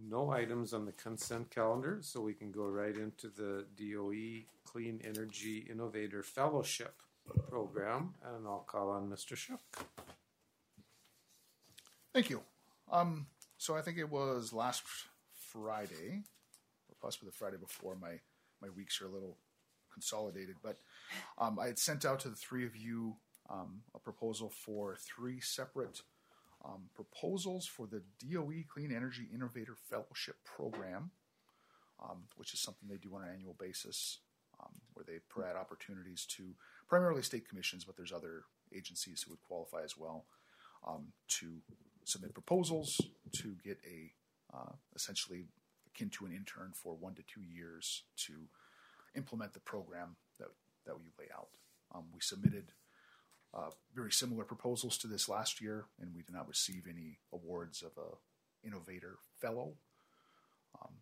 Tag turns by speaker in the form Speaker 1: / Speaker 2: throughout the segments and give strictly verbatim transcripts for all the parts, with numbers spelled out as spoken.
Speaker 1: no items on the consent calendar, so we can go right into the D O E Clean Energy Innovator Fellowship program, and I'll call on Mister Shook.
Speaker 2: Thank you. Um, so I think it was last Friday, or possibly the Friday before. My my weeks are a little consolidated, but um, I had sent out to the three of you um, a proposal for three separate um, proposals for the D O E Clean Energy Innovator Fellowship Program, um, which is something they do on an annual basis, um, where they provide opportunities to primarily state commissions, but there's other agencies who would qualify as well, um, to submit proposals to get a uh, essentially akin to an intern for one to two years to implement the program that that we lay out. Um, we submitted uh, very similar proposals to this last year, and we did not receive any awards of a innovator fellow. Um,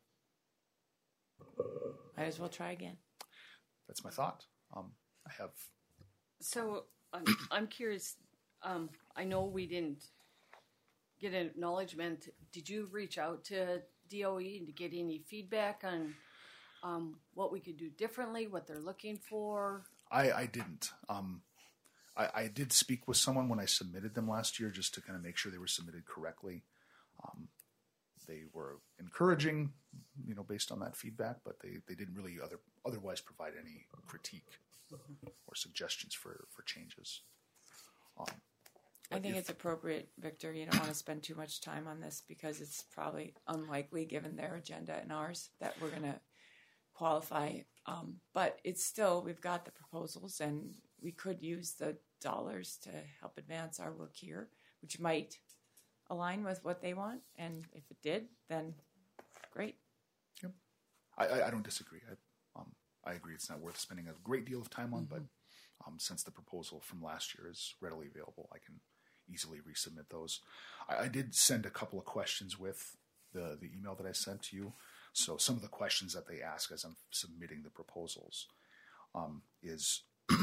Speaker 3: Might as well try again.
Speaker 2: That's my thought. Um, I have.
Speaker 4: So I'm, I'm curious. Um, I know we didn't get an acknowledgement. Did you reach out to D O E to get any feedback on um, what we could do differently, what they're looking for?
Speaker 2: I, I didn't. Um, I, I did speak with someone when I submitted them last year just to kind of make sure they were submitted correctly. Um, they were encouraging, you know, based on that feedback, but they, they didn't really other, otherwise provide any critique or suggestions for, for changes. Um,
Speaker 3: I think
Speaker 2: if,
Speaker 3: it's appropriate, Victor. You don't want to spend too much time on this because it's probably unlikely, given their agenda and ours, that we're going to qualify. Um, but it's still, we've got the proposals, and we could use the dollars to help advance our work here, which might align with what they want. And if it did, then great.
Speaker 2: Yep. I, I, I don't disagree. I, um, I agree it's not worth spending a great deal of time on, mm-hmm. but um, since the proposal from last year is readily available, I can easily resubmit those. I, I did send a couple of questions with the, the email that I sent to you. So some of the questions that they ask as I'm submitting the proposals um, is,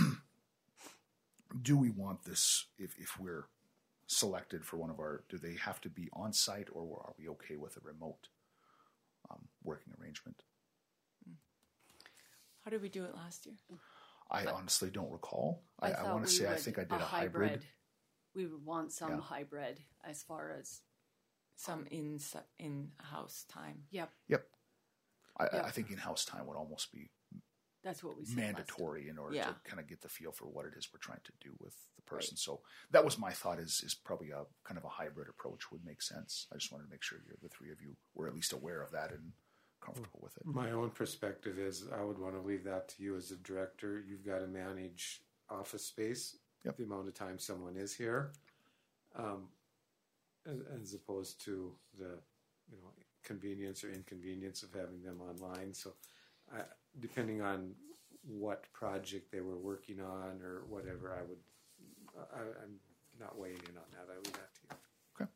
Speaker 2: do we want this, if, if we're selected for one of our, do they have to be on site, or are we okay with a remote um, working arrangement?
Speaker 3: How did we do it last year?
Speaker 2: I honestly don't recall. I,
Speaker 4: I,
Speaker 2: I want to say I think I did a, a hybrid. hybrid.
Speaker 4: We would want some
Speaker 2: yeah.
Speaker 4: hybrid as far as
Speaker 3: some in in house time.
Speaker 4: Yep.
Speaker 2: Yep. I,
Speaker 4: yep.
Speaker 2: I think in-house time would almost be
Speaker 4: that's what we said
Speaker 2: mandatory in order
Speaker 3: yeah.
Speaker 2: to kind of get the feel for what it is we're trying to do with the person. Right. So that was my thought. Is is probably a kind of a hybrid approach would make sense. I just wanted to make sure you're, the three of you were at least aware of that and comfortable with it.
Speaker 1: My own perspective is I would want to leave that to you as a director. You've got to manage office space,
Speaker 2: yep.
Speaker 1: the amount of time someone is here, um, as, as opposed to the you know convenience or inconvenience of having them online. So, I, depending on what project they were working on or whatever, I would I, I'm not weighing in on that. I leave that to you.
Speaker 2: Okay.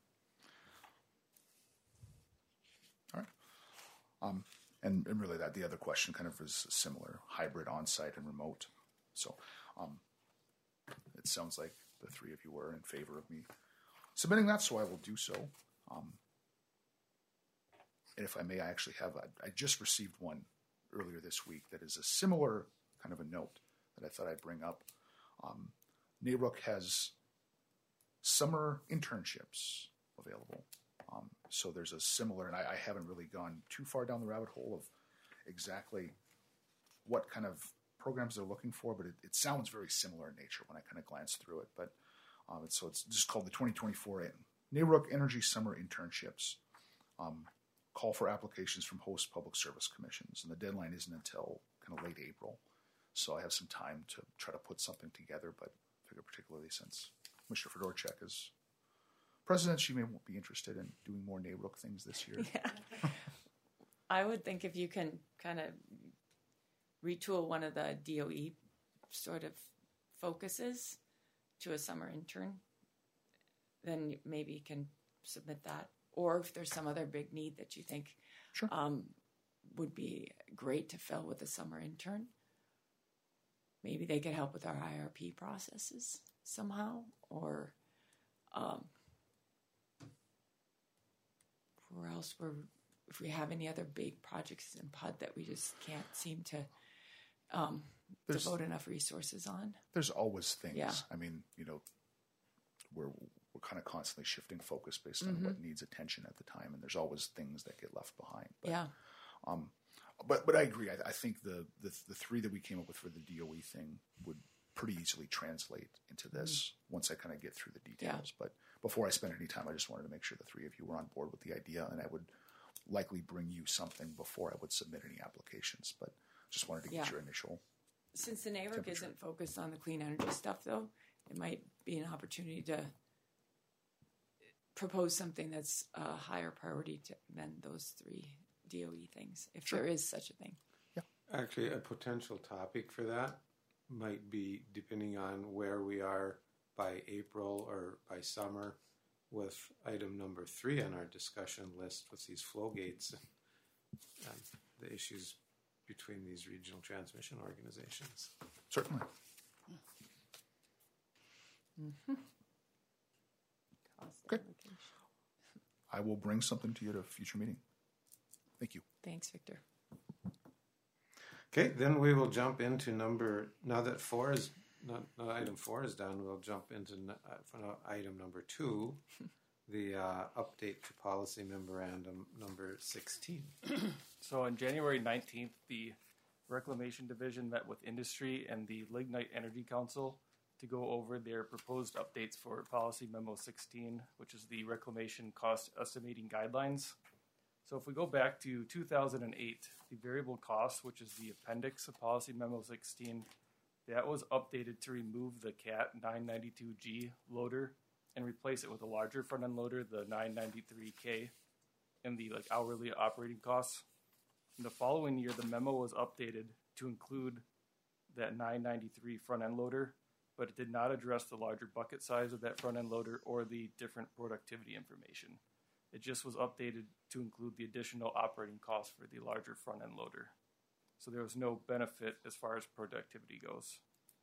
Speaker 2: All right. Um, and, and really that the other question kind of is similar, hybrid on-site and remote. So um, it sounds like the three of you were in favor of me submitting that, so I will do so. Um, and if I may, I actually have, a, I just received one earlier this week that is a similar kind of a note that I thought I'd bring up. Um, N A R U C has summer internships available. Um, so there's a similar, and I, I haven't really gone too far down the rabbit hole of exactly what kind of programs they're looking for, but it, it sounds very similar in nature when I kind of glance through it. But um, it's, so it's just called the twenty twenty-four N A R U C Energy Summer Internships. Um, call for applications from host public service commissions, and the deadline isn't until kind of late April. So I have some time to try to put something together, but I figure particularly since Commissioner Fedorchak is president, she may be interested in doing more N A R U C things this year.
Speaker 3: Yeah. I would think if you can kind of retool one of the D O E sort of focuses to a summer intern, then maybe you can submit that. Or if there's some other big need that you think
Speaker 2: sure.
Speaker 3: um, would be great to fill with a summer intern, maybe they could help with our I R P processes somehow, or um, where else were if we have any other big projects in P U D that we just can't seem to um, devote enough resources on.
Speaker 2: There's always things.
Speaker 3: Yeah.
Speaker 2: I mean, you know, we're we're kind of constantly shifting focus based on mm-hmm. what needs attention at the time, and there's always things that get left behind. But,
Speaker 3: yeah.
Speaker 2: Um, but but I agree. I, I think the, the the three that we came up with for the D O E thing would pretty easily translate into this mm-hmm. once I kind of get through the details. Yeah. But before I spend any time, I just wanted to make sure the three of you were on board with the idea, and I would likely bring you something before I would submit any applications. But just wanted to get yeah. your initial.
Speaker 3: Since the N A R C isn't focused on the clean energy stuff, though, it might be an opportunity to propose something that's a higher priority to, than those three D O E things, if sure. there is such a thing.
Speaker 2: Yeah.
Speaker 1: Actually, a potential topic for that might be, depending on where we are by April or by summer, with item number three on our discussion list with these flow gates and, and the issues between these regional transmission organizations.
Speaker 2: Certainly.
Speaker 3: Mm-hmm.
Speaker 2: Okay. I will bring something to you at a future meeting. Thank you.
Speaker 3: Thanks, Victor.
Speaker 1: Okay, then we will jump into number, now that four is, not, not item four is done, we'll jump into uh, item number two, the uh, update to policy memorandum number sixteen.
Speaker 5: So on January nineteenth, the Reclamation Division met with industry and the Lignite Energy Council to go over their proposed updates for Policy Memo sixteen, which is the Reclamation Cost Estimating Guidelines. So if we go back to two thousand eight, the variable cost, which is the appendix of Policy Memo sixteen, that was updated to remove the C A T nine ninety-two G loader and replace it with a larger front-end loader, the nine ninety-three K, and the like hourly operating costs. In the following year, the memo was updated to include that nine ninety-three front-end loader, but it did not address the larger bucket size of that front-end loader or the different productivity information. It just was updated to include the additional operating costs for the larger front-end loader. So there was no benefit as far as productivity goes.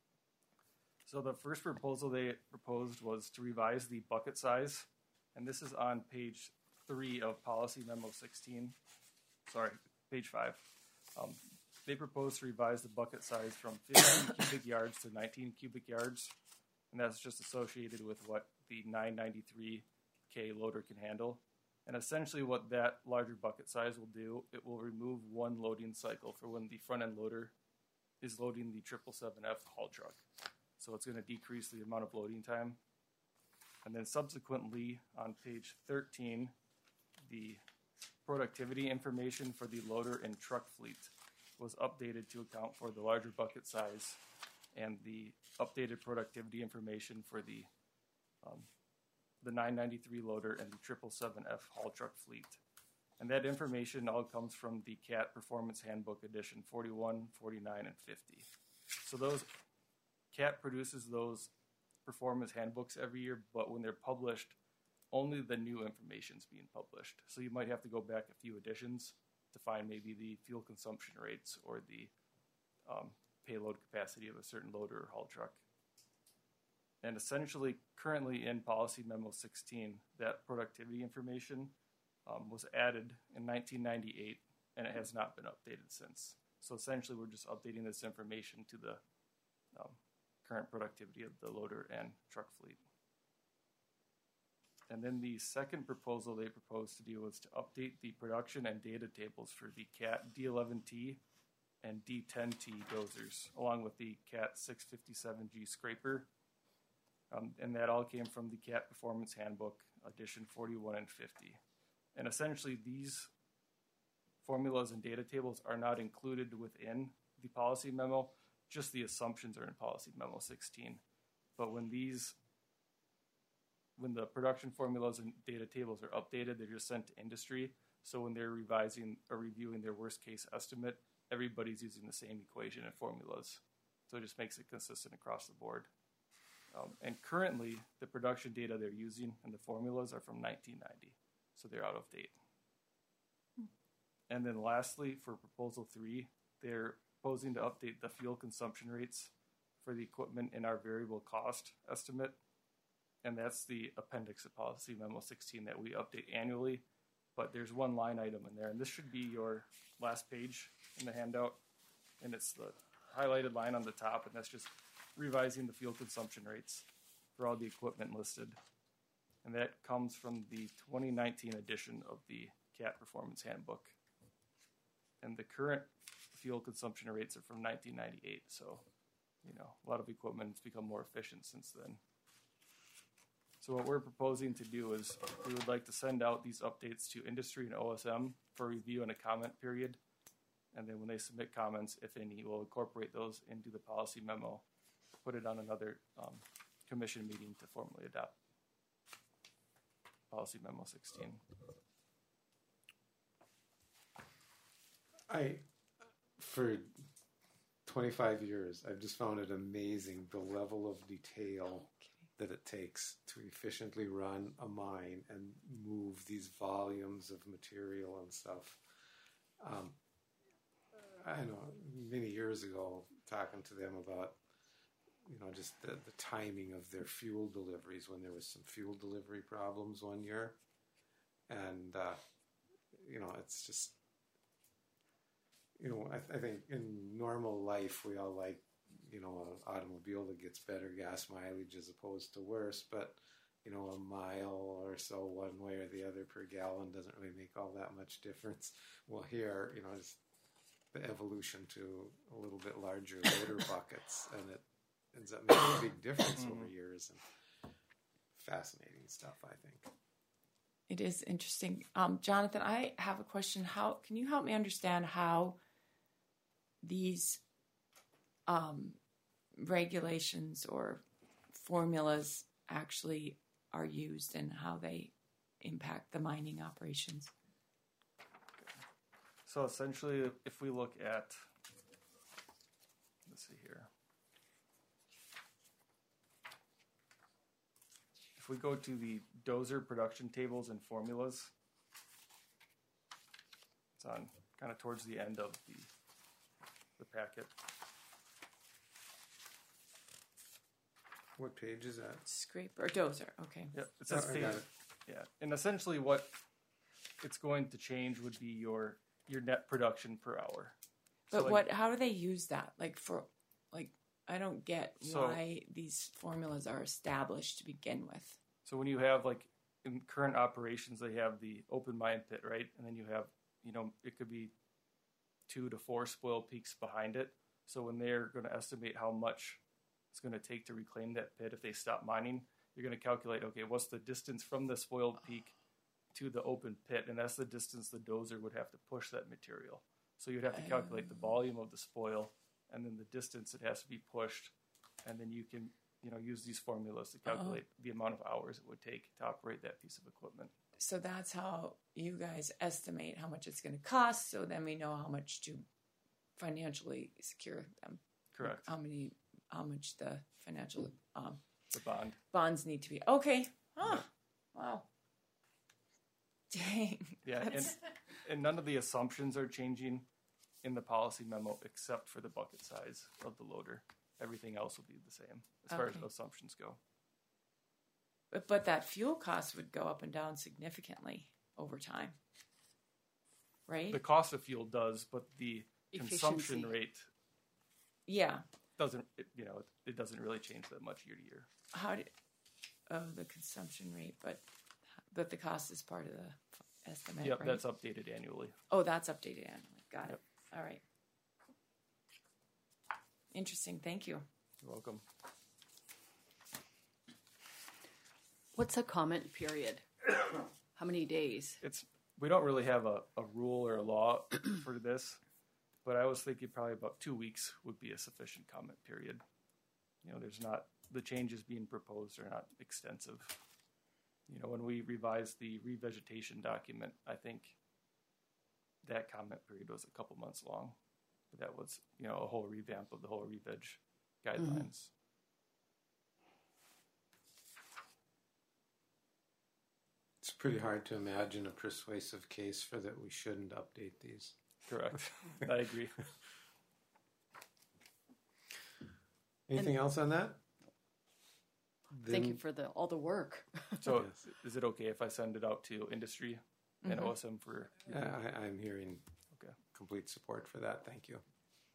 Speaker 5: So the first proposal they proposed was to revise the bucket size, and this is on page three of Policy Memo sixteen. Sorry, page five. Um, they proposed to revise the bucket size from fifteen cubic yards to nineteen cubic yards, and that's just associated with what the nine ninety-three K loader can handle. And essentially what that larger bucket size will do, it will remove one loading cycle for when the front-end loader is loading the triple seven F haul truck. So it's going to decrease the amount of loading time. And then subsequently, on page thirteen, the productivity information for the loader and truck fleet was updated to account for the larger bucket size and the updated productivity information for the um, the nine ninety-three loader and the triple seven F haul truck fleet. And that information all comes from the C A T Performance Handbook edition forty-one, forty-nine, and fifty. So those, C A T produces those performance handbooks every year, but when they're published, only the new information is being published. So you might have to go back a few editions to find maybe the fuel consumption rates or the um, payload capacity of a certain loader or haul truck. And essentially, currently in Policy Memo sixteen, that productivity information um, was added in nineteen ninety-eight, and it has not been updated since. So essentially, we're just updating this information to the um, current productivity of the loader and truck fleet. And then the second proposal they proposed to do was to update the production and data tables for the C A T D eleven T and D ten T dozers, along with the C A T six fifty-seven G scraper. Um, and that all came from the C A T Performance Handbook, edition forty-one and fifty. And essentially, these formulas and data tables are not included within the policy memo, just the assumptions are in Policy Memo sixteen. But when these, when the production formulas and data tables are updated, they're just sent to industry. So when they're revising or reviewing their worst case estimate, everybody's using the same equation and formulas. So it just makes it consistent across the board. Um, and currently, the production data they're using and the formulas are from nineteen ninety, so they're out of date. Hmm. And then lastly, for Proposal three, they're proposing to update the fuel consumption rates for the equipment in our variable cost estimate, and that's the appendix of Policy Memo sixteen that we update annually. but there's one line item in there, and this should be your last page in the handout, and it's the highlighted line on the top, and that's just revising the fuel consumption rates for all the equipment listed. And that comes from the twenty nineteen edition of the C A T Performance Handbook. And the current fuel consumption rates are from nineteen ninety-eight, so, you know, a lot of equipment has become more efficient since then. So what we're proposing to do is we would like to send out these updates to industry and O S M for review in a comment period. And then when they submit comments, if any, we'll incorporate those into the policy memo, put it on another um, commission meeting to formally adopt policy memo sixteen.
Speaker 1: I, for twenty-five years, I've just found it amazing the level of detail that it takes to efficiently run a mine and move these volumes of material and stuff. Um, I know many years ago, talking to them about, you know, just the, the timing of their fuel deliveries when there was some fuel delivery problems one year. And, uh, you know, it's just, you know, I, I think in normal life, we all like, you know, an automobile that gets better gas mileage as opposed to worse, but, you know, a mile or so one way or the other per gallon doesn't really make all that much difference. Well, here, you know, it's the evolution to a little bit larger loader buckets, and it ends up making a big difference over years, and fascinating stuff, I think.
Speaker 3: It is interesting. Um, Jonathan, I have a question. How can you help me understand how these um, regulations or formulas actually are used and how they impact the mining operations?
Speaker 5: So essentially, if we look at, let's see here. If we go to the dozer production tables and formulas, it's on kind of towards the end of the, the packet.
Speaker 1: What page is that?
Speaker 3: Scrape or dozer, okay.
Speaker 5: Yep, it says
Speaker 1: Oh, I
Speaker 5: page,
Speaker 1: got it.
Speaker 5: yeah. And essentially what it's going to change would be your your net production per hour.
Speaker 3: But
Speaker 5: So, like,
Speaker 3: what? How do they use that? Like for, like I don't get
Speaker 5: So-
Speaker 3: why these formulas are established to begin with.
Speaker 5: So when you have, like, in current operations, they have the open mine pit, right? And then you have, you know, it could be two to four spoil peaks behind it. So when they're going to estimate how much it's going to take to reclaim that pit if they stop mining, you're going to calculate, okay, what's the distance from the spoiled peak to the open pit? And that's the distance the dozer would have to push that material. So you'd have to calculate the volume of the spoil and then the distance it has to be pushed. And then you can, you know, use these formulas to calculate uh-huh. the amount of hours it would take to operate that piece of equipment.
Speaker 3: So that's how you guys estimate how much it's going to cost. So then we know how much to financially secure them.
Speaker 5: Correct.
Speaker 3: How many, how much the financial um,
Speaker 5: the bond
Speaker 3: bonds need to be. Okay. Huh. Yeah. Wow. Dang.
Speaker 5: Yeah, and, and none of the assumptions are changing in the policy memo except for the bucket size of the loader. Everything else will be the same as far
Speaker 3: Okay.
Speaker 5: as assumptions go.
Speaker 3: But, but that fuel cost would go up and down significantly over time, right?
Speaker 5: The cost of fuel does, but the consumption
Speaker 4: Efficiency.
Speaker 5: rate
Speaker 3: Yeah.
Speaker 5: doesn't. It, you know, it, it doesn't really change that much year to year.
Speaker 3: How do? Oh, the consumption rate, but but the cost is part of the estimate.
Speaker 5: Yep,
Speaker 3: right?
Speaker 5: that's updated annually.
Speaker 3: Oh, that's updated annually. Got
Speaker 5: Yep.
Speaker 3: it. All right. Interesting. Thank you.
Speaker 5: You're welcome.
Speaker 4: What's a comment period? How many days?
Speaker 5: It's we don't really have a, a rule or a law for this, but I was thinking probably about two weeks would be a sufficient comment period. You know, there's not the changes being proposed are not extensive. You know, when we revised the revegetation document, I think that comment period was a couple months long, but that was, you know, a whole revamp of the whole re-veg guidelines. Mm-hmm.
Speaker 1: It's pretty hard to imagine a persuasive case for that we shouldn't update these.
Speaker 5: Correct. I agree.
Speaker 1: Anything and, else on that?
Speaker 4: Thank then, you for the all the work.
Speaker 5: So yes. Is it okay if I send it out to industry and O S M for
Speaker 1: Uh, I, I'm hearing
Speaker 5: Okay.
Speaker 1: complete support for that. Thank you.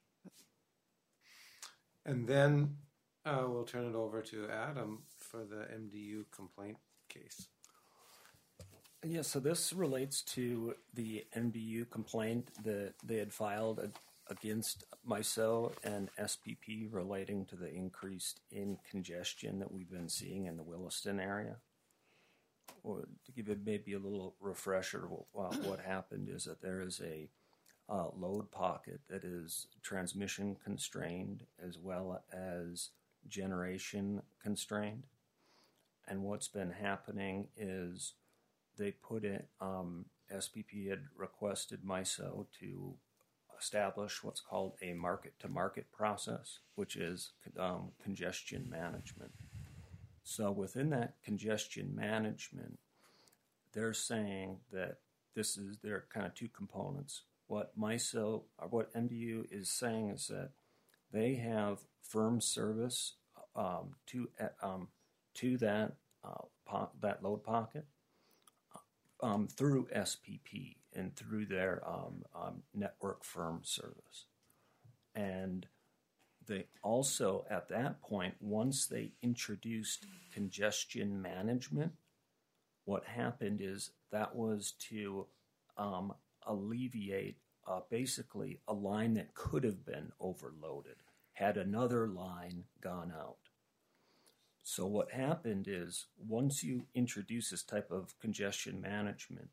Speaker 1: And then uh, we'll turn it over to Adam for the M D U complaint case.
Speaker 6: Yeah, so this relates to the M D U complaint that they had filed against MISO and S P P relating to the increase in congestion that we've been seeing in the Williston area. Or to give it maybe a little refresher, what, what happened is that there is a uh, load pocket that is transmission constrained as well as generation constrained. And what's been happening is they put it, um, S P P had requested MISO to establish what's called a market-to-market process, which is um, congestion management. So within that congestion management, they're saying that this is, there are kind of two components. What MISO, or what M D U is saying is that they have firm service um, to um, to that uh, po- that load pocket um, through S P P and through their um, um, network firm service. And they also, at that point, once they introduced congestion management, what happened is that was to um, alleviate uh, basically a line that could have been overloaded had another line gone out. So what happened is once you introduce this type of congestion management,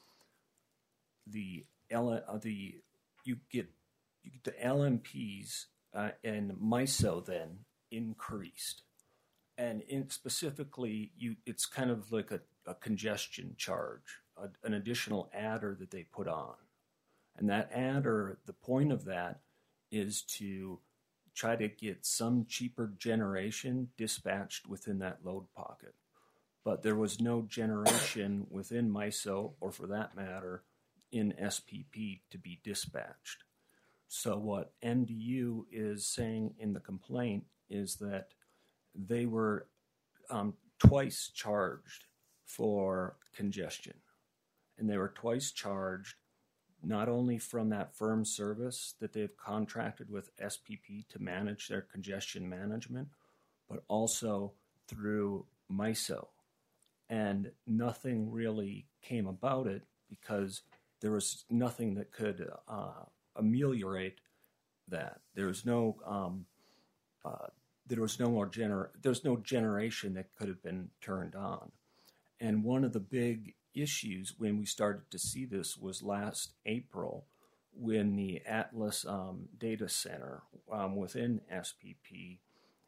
Speaker 6: the L, uh, the you get, you get the L M Ps uh, and MISO then increased, and in specifically you it's kind of like a, a congestion charge, a, an additional adder that they put on, and that adder, the point of that is to try to get some cheaper generation dispatched within that load pocket. But there was no generation within MISO, or for that matter, in S P P to be dispatched. So what M D U is saying in the complaint is that they were um, twice charged for congestion. And they were twice charged not only from that firm service that they've contracted with S P P to manage their congestion management, but also through MISO. And nothing really came about it because there was nothing that could uh, ameliorate that. There was no, um, uh, there was no more gener- there was no generation that could have been turned on. And one of the big issues when we started to see this was last April when the Atlas um, data center um, within S P P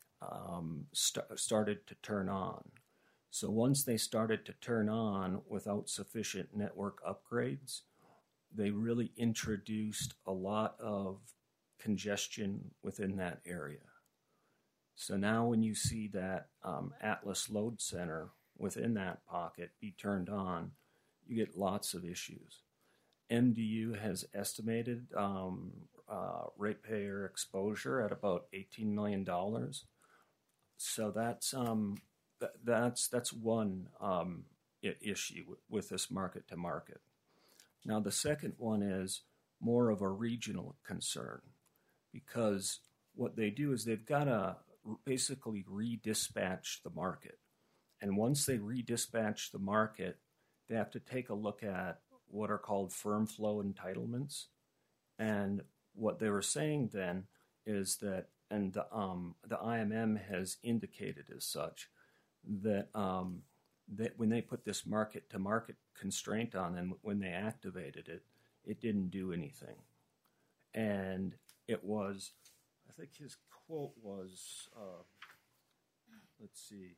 Speaker 6: um, st- started to turn on. So once they started to turn on without sufficient network upgrades, they really introduced a lot of congestion within that area. So now when you see that um, Atlas load center within that pocket be turned on, you get lots of issues. M D U has estimated um, uh, ratepayer exposure at about eighteen million dollars. So that's um, th- that's that's one um, I- issue w- with this market to market. Now the second one is more of a regional concern because what they do is they've got to basically redispatch the market. And once they redispatch the market, they have to take a look at what are called firm flow entitlements. And what they were saying then is that, and the, um, the I M M has indicated as such, that, um, that when they put this market-to-market constraint on and when they activated it, it didn't do anything. And it was, I think his quote was, uh, let's see,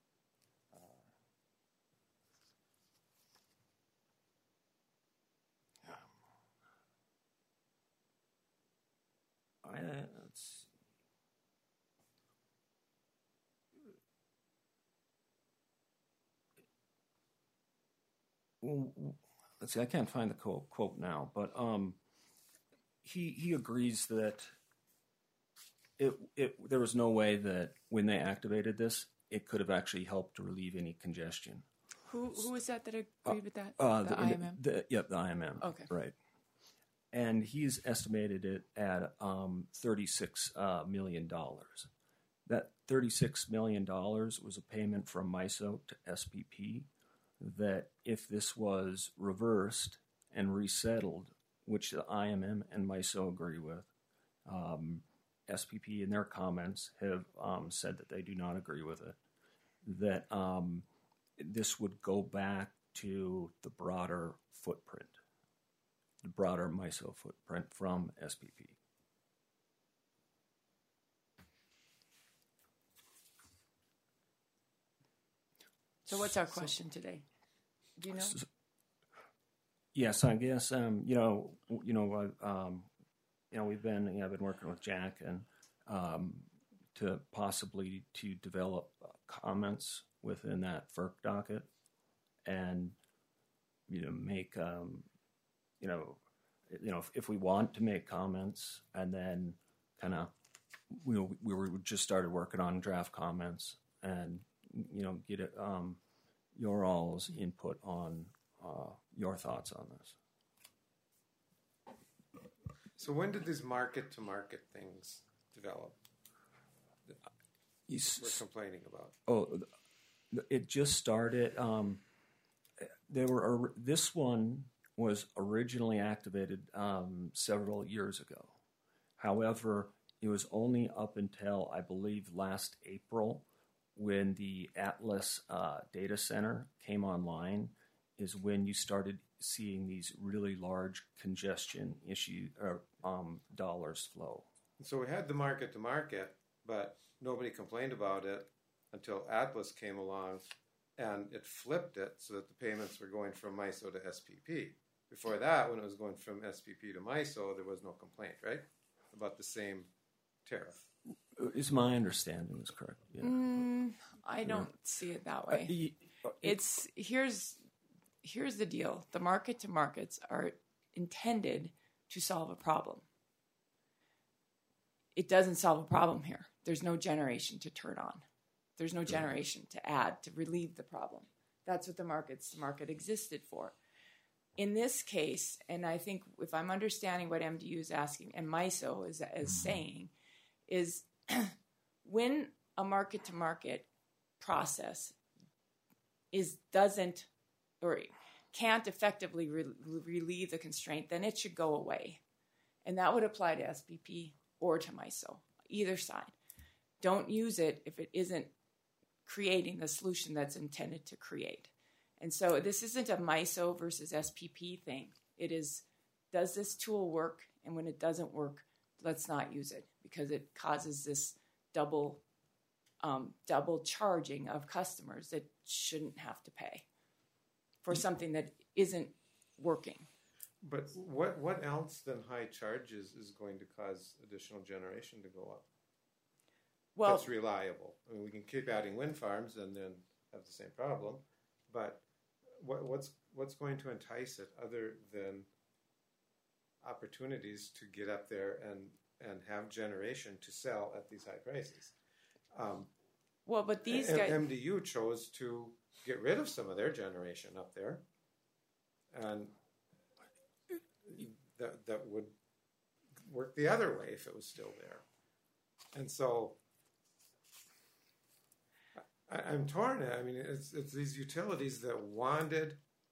Speaker 6: I, let's well, let's see. I can't find the quote, quote now, but um, he he agrees that it it there was no way that when they activated this, it could have actually helped to relieve any congestion.
Speaker 3: Who who was that that agreed with that?
Speaker 6: Uh,
Speaker 3: the, I M M?
Speaker 6: The, yep, the I M M.
Speaker 3: Okay.
Speaker 6: Right. And he's estimated it at um, thirty-six uh, million dollars. That thirty-six million dollars was a payment from MISO to S P P that if this was reversed and resettled, which the I M M and MISO agree with, um, S P P in their comments have um, said that they do not agree with it, that um, this would go back to the broader footprint, the broader MISO footprint from S P P.
Speaker 3: So what's our question today? Do you know?
Speaker 6: Yes, I guess um, you know, you know, uh, um, you know, we've been, you know, I've been working with Jack and um, to possibly to develop uh, comments within that F E R C docket, and you know, make um, you know, you know, if, if we want to make comments, and then kind of, you know, we were we just started working on draft comments, and you know, get it, um, your all's input on uh, your thoughts on this.
Speaker 1: So when did these market-to-market things develop that
Speaker 6: You
Speaker 1: we're complaining about?
Speaker 6: Oh, it just started. Um, they were. This one was originally activated um, several years ago. However, it was only up until I believe last April, when the Atlas uh, data center came online, is when you started seeing these really large congestion issue or um, dollars flow.
Speaker 1: So we had the market-to-market, but nobody complained about it until Atlas came along, and it flipped it so that the payments were going from MISO to S P P. Before that, when it was going from S P P to MISO, there was no complaint, right? About the same tariff.
Speaker 6: Is my understanding is correct? Yeah.
Speaker 3: Mm, I don't see it that way.
Speaker 6: Uh, y- uh,
Speaker 3: It's here's here's the deal. The market to markets are intended to solve a problem. It doesn't solve a problem here. There's no generation to turn on. There's no generation to add to relieve the problem. That's what the markets the market existed for. In this case, and I think if I'm understanding what M D U is asking and MISO is, is saying, is when a market to market process is doesn't or can't effectively re- relieve the constraint, then it should go away. And that would apply to S P P or to MISO, either side. Don't use it if it isn't creating the solution that's intended to create. And so this isn't a MISO versus S P P thing. It is, does this tool work? And when it doesn't work, let's not use it because it causes this double um, double charging of customers that shouldn't have to pay for something that isn't working.
Speaker 1: But what what else than high charges is going to cause additional generation to go up?
Speaker 3: Well,
Speaker 1: That's reliable. I mean, we can keep adding wind farms and then have the same problem. But what, what's what's going to entice it other than opportunities to get up there and, and have generation to sell at these high prices? Um,
Speaker 3: well, but these
Speaker 1: M-
Speaker 3: guys...
Speaker 1: M D U chose to get rid of some of their generation up there. And that that would work the other way if it was still there. And so I, I'm torn. I mean, it's it's these utilities that wanted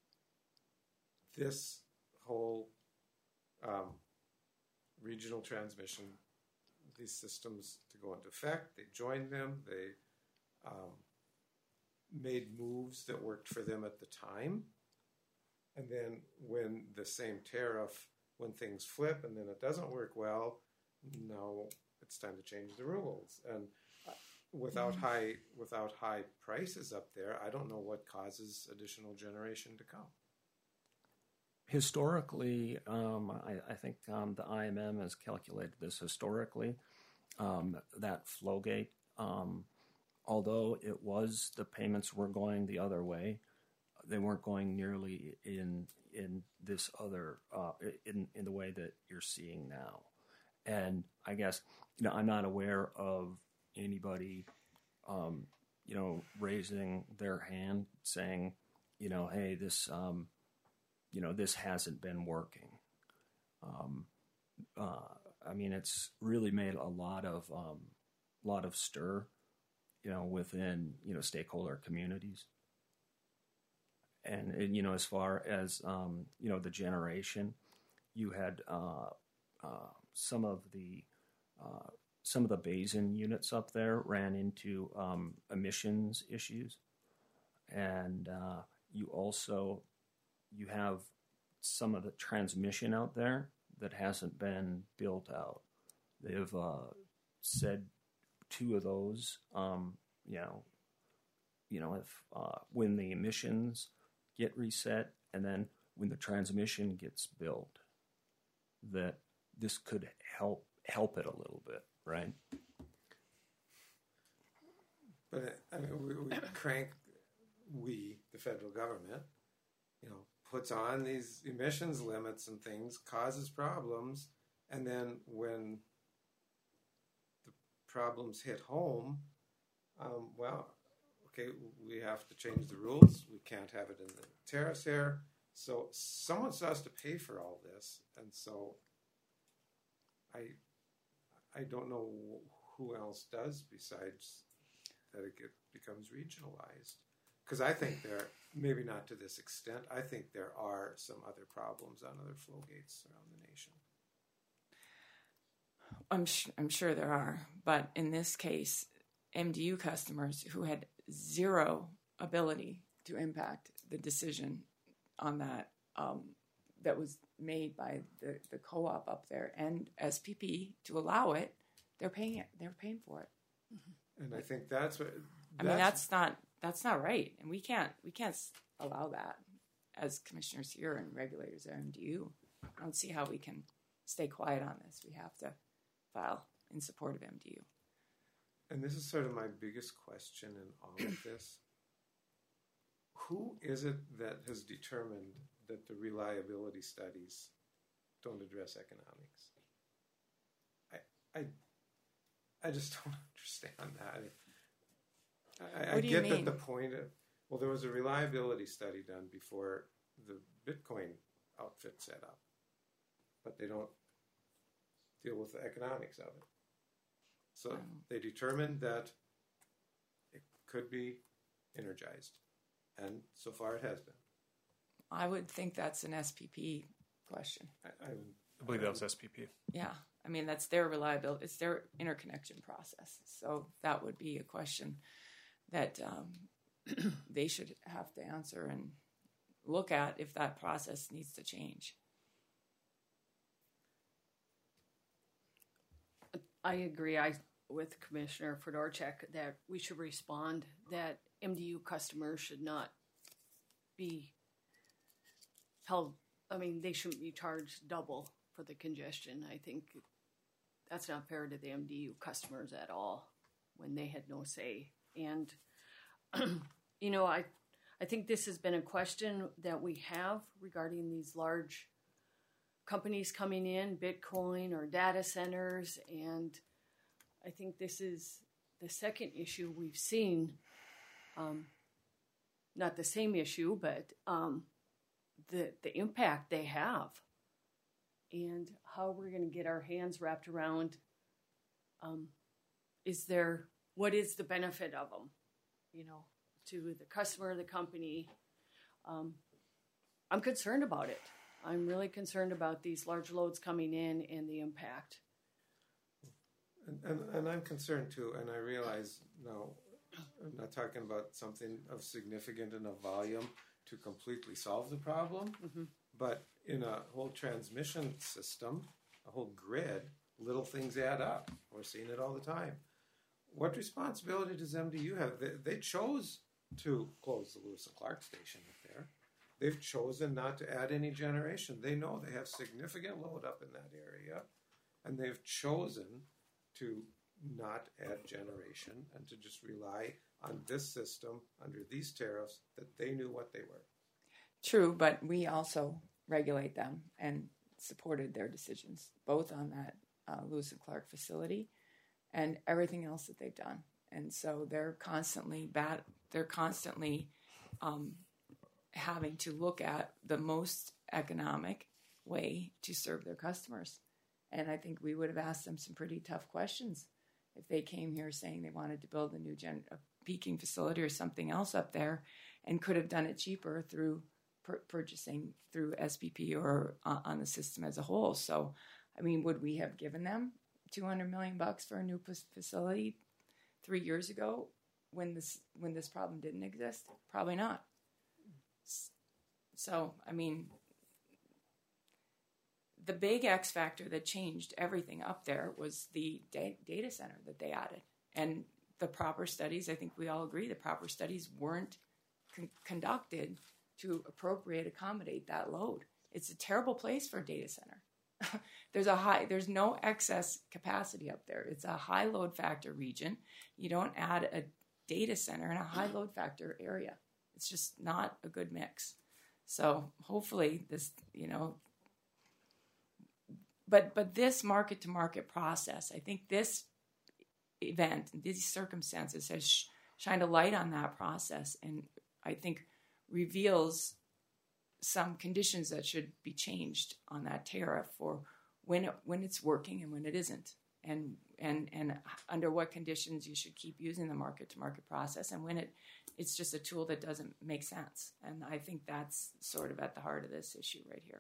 Speaker 1: this whole um, regional transmission, these systems to go into effect. They joined them. They um, made moves that worked for them at the time. And then when the same tariff, when things flip and then it doesn't work well, now it's time to change the rules. And without mm-hmm. high without high prices up there, I don't know what causes additional generation to come.
Speaker 6: Historically, um, I, I think um, the I M M has calculated this historically, um, that flow gate, um, although it was, the payments were going the other way, they weren't going nearly in in this other, uh, in, in the way that you're seeing now. And I guess, you know, I'm not aware of anybody, um, you know, raising their hand saying, you know, hey, this, um, you know, this hasn't been working. Um, uh, I mean, it's really made a lot of, um, lot of stir, you know, within, you know, stakeholder communities. And, and you know, as far as, um, you know, the generation, you had uh, uh, some of the uh, some of the Basin units up there ran into um, emissions issues, and uh, you also you have some of the transmission out there that hasn't been built out. They've uh, said two of those, um, you know, you know, if uh, when the emissions get reset, and then when the transmission gets built, that this could help help it a little bit, right?
Speaker 1: But I mean, we, we crank, we, the federal government, you know, puts on these emissions limits and things, causes problems, and then when the problems hit home, um, well, okay, we have to change the rules. We can't have it in the tariffs here. So someone still has to pay for all this, and so I, I don't know who else does besides that it get, becomes regionalized. Because I think there, maybe not to this extent, I think there are some other problems on other flow gates around the nation.
Speaker 3: I'm sh- I'm sure there are, but in this case, M D U customers who had zero ability to impact the decision on that um, that was made by the, the co-op up there and S P P to allow it, they're paying it. They're paying for it.
Speaker 1: And I think that's what.
Speaker 3: I mean, that's not that's not right, and we can't we can't allow that as commissioners here and regulators at M D U. I don't see how we can stay quiet on this. We have to file in support of M D U.
Speaker 1: And this is sort of my biggest question in all of this. Who is it that has determined that the reliability studies don't address economics? I, I, I just don't understand that. I,
Speaker 3: what
Speaker 1: I
Speaker 3: do
Speaker 1: get
Speaker 3: you
Speaker 1: that
Speaker 3: mean?
Speaker 1: the point of, well, there was a reliability study done before the Bitcoin outfit set up, but they don't deal with the economics of it. So
Speaker 3: Um,
Speaker 1: they determined that it could be energized, and so far it has been.
Speaker 3: I would think that's an S P P question.
Speaker 1: I, I,
Speaker 5: I believe that was S P P.
Speaker 3: Yeah, I mean that's their reliability. It's their interconnection process. So that would be a question that um, they should have to answer and look at if that process needs to change.
Speaker 4: I agree. I with Commissioner Fedorchak that we should respond that M D U customers should not be held. I mean, they shouldn't be charged double for the congestion. I think that's not fair to the M D U customers at all when they had no say. And you know, I I think this has been a question that we have regarding these large companies coming in, Bitcoin or data centers, and I think this is the second issue we've seen. Um, not the same issue, but um, the the impact they have, and how we're going to get our hands wrapped around. Um, is there what is the benefit of them? You know, to the customer, the company. Um, I'm concerned about it. I'm really concerned about these large loads coming in and the impact.
Speaker 1: and, and, and I'm concerned too, and I realize now I'm not talking about something of significant enough volume to completely solve the problem,
Speaker 4: Mm-hmm.
Speaker 1: but in a whole transmission system, a whole grid, little things add up. We're seeing it all the time. What responsibility does M D U have? They, they chose to close the Lewis and Clark station up there. They've chosen not to add any generation. They know they have significant load up in that area, and they've chosen to not add generation and to just rely on this system under these tariffs that they knew what they were.
Speaker 3: True, but we also regulate them and supported their decisions, both on that uh, Lewis and Clark facility and everything else that they've done. And so they're constantly bat. They're constantly um, having to look at the most economic way to serve their customers. And I think we would have asked them some pretty tough questions if they came here saying they wanted to build a new gen, a peaking facility or something else up there, and could have done it cheaper through pur- purchasing through S P P or uh, on the system as a whole. So, I mean, would we have given them two hundred million bucks for a new p- facility three years ago when this when this problem didn't exist? Probably not. So, I mean, the big X factor that changed everything up there was the da- data center that they added. And the proper studies, I think we all agree, the proper studies weren't con- conducted to appropriate accommodate that load. It's a terrible place for a data center. there's a high, there's no excess capacity up there. It's a high load factor region. You don't add a data center in a high load factor area. It's just not a good mix. So hopefully this, you know, but but this market to market process, I think this event, these circumstances has sh- shined a light on that process, and I think reveals some conditions that should be changed on that tariff for when it, when it's working and when it isn't, and and and under what conditions you should keep using the market to market process, and when it it's just a tool that doesn't make sense. And I think that's sort of at the heart of this issue right here.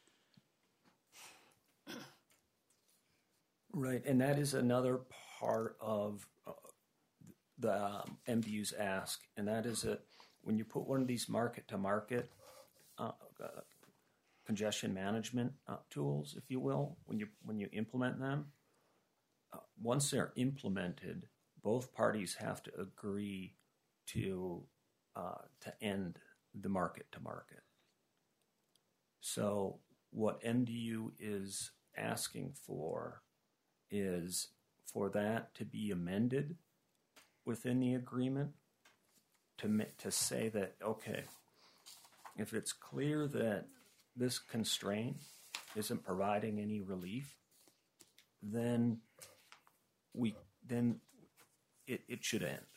Speaker 6: Right, and that is another part of uh, the um, M D U's ask, and that is that when you put one of these market-to-market uh, uh, congestion management uh, tools, if you will, when you when you implement them, uh, once they're implemented, both parties have to agree to uh, to end the market-to-market. So what M D U is asking for is for that to be amended within the agreement to to say that, okay, if it's clear that this constraint isn't providing any relief, then we then it, it should end.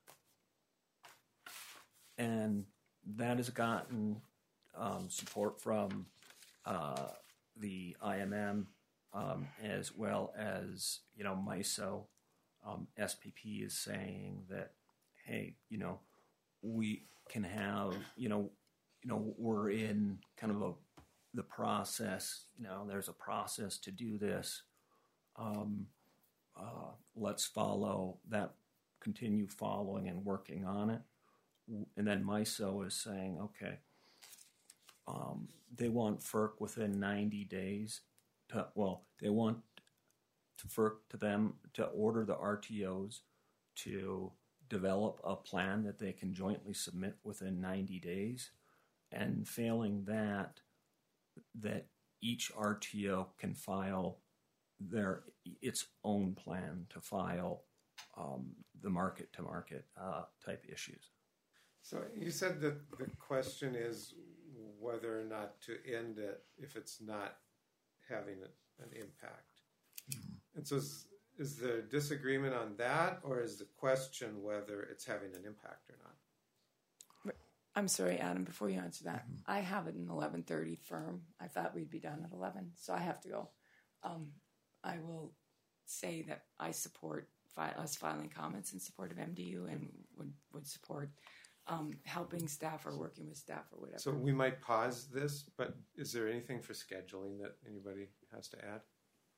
Speaker 6: And that has gotten um, support from uh, the I M M, Um, as well as, you know, MISO. um, S P P is saying that, hey, you know, we can have, you know, you know, we're in kind of a the process. You know, there's a process to do this. Um, uh, let's follow that, continue following and working on it. And then MISO is saying, okay, um, they want F E R C within ninety days. To, well, they want to F E R C to them to order the R T Os to develop a plan that they can jointly submit within ninety days, and failing that, that each R T O can file their its own plan to file um, the market-to-market uh, type issues.
Speaker 1: So you said that the question is whether or not to end it if it's not having an impact. Mm-hmm. And so is, is there disagreement on that, or is the question whether it's having an impact or not?
Speaker 3: I'm sorry, Adam, before you answer that,
Speaker 2: Mm-hmm.
Speaker 3: I have it an eleven thirty firm. I thought we'd be done at eleven, so I have to go. Um, I will say that I support fi- us filing comments in support of M D U and would, would support um, helping staff or working with staff or whatever.
Speaker 1: So we might pause this, but is there anything for scheduling that anybody has to add?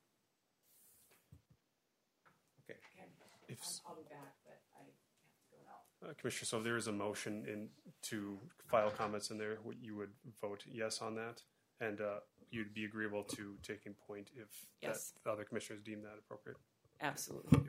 Speaker 1: Okay.
Speaker 3: Okay.
Speaker 7: If,
Speaker 3: I'll be back, but I have to go now.
Speaker 7: uh, Commissioner, so if there is a motion in to file comments in there, would- you would vote yes on that, and uh, you'd be agreeable to taking point if
Speaker 3: Yes.
Speaker 7: that, the other commissioners deem that appropriate.
Speaker 3: Absolutely.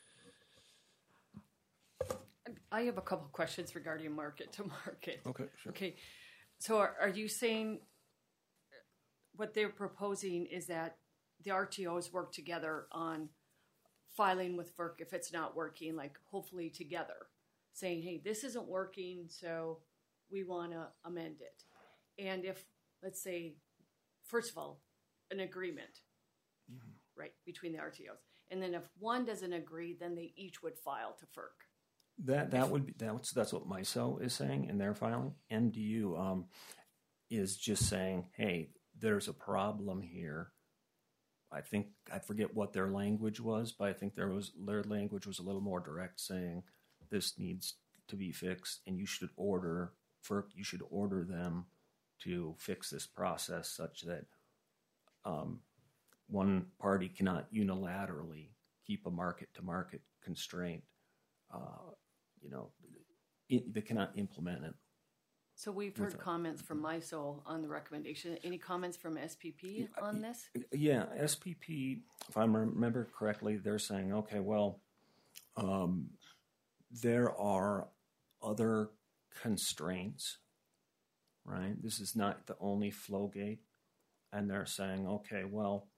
Speaker 4: I have a couple of questions regarding market to market.
Speaker 6: Okay, sure.
Speaker 4: Okay, so are, are you saying what they're proposing is that the R T Os work together on filing with F E R C if it's not working, like hopefully together, saying, hey, this isn't working, so we want to amend it. And if, let's say, first of all, an agreement, mm-hmm. right, between the R T Os. And then if one doesn't agree, then they each would file to F E R C.
Speaker 6: That that would be that's that's what MISO is saying in their filing. M D U um, is just saying, hey, there's a problem here. I think I forget what their language was, but I think there was their language was a little more direct, saying this needs to be fixed, and you should order FERC. You should order them to fix this process such that um, one party cannot unilaterally keep a market-to-market constraint. Uh, you know, it, they cannot implement it.
Speaker 4: So we've heard comments from MISO on the recommendation. Any comments from S P P on this?
Speaker 6: Yeah, S P P, if I remember correctly, they're saying, okay, well, um, there are other constraints, right? This is not the only flow gate. And they're saying, okay, well,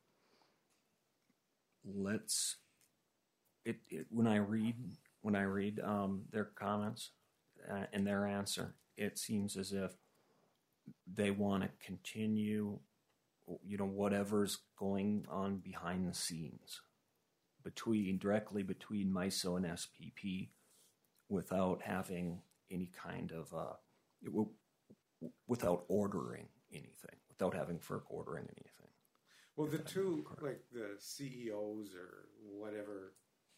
Speaker 6: let's, it, it when I read, when I read um, their comments uh, and their answer, it seems as if they want to continue, you know, whatever's going on behind the scenes between, directly between MISO and S P P without having any kind of, uh, w- without ordering anything, without having FERC ordering anything.
Speaker 1: Well, the two, like the C E Os or whatever,